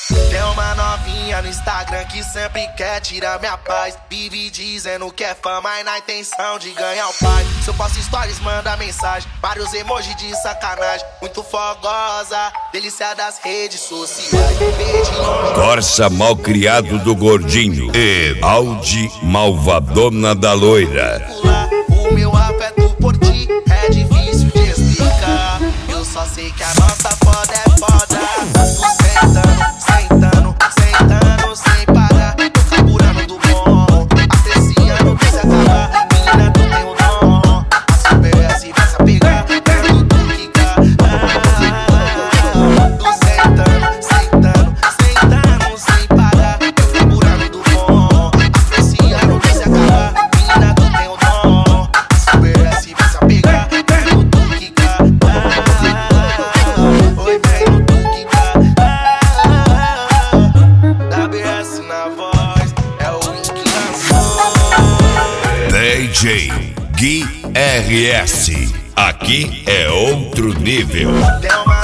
Tem uma novinha no Instagram que sempre quer tirar minha paz. Vive dizendo que é fã, mas na intenção de ganhar o pai. Se eu posto stories, manda mensagem, vários emojis de sacanagem. Muito fogosa, delícia das redes sociais. Corsa malcriado do gordinho e Audi malvadona da loira. O meu afeto por ti é difícil de explicar. Eu só sei que a nossa foda é foda. Sentando, sem parar. Tô carburando do bom, apreciando que se acabar. Menina, tu tem o dom, a Super S vai se apegar. Quando tu quicar, tô sentando, sem parar. Tô carburando do bom, apreciando que se acabar. Menina, tu tem o dom, a Super S vai se apegar. Quando tu quicar, oi, vem no tu quicar. ABS na voz, é o Wink lançou. DJ Gui RS. Aqui é outro nível. Tem uma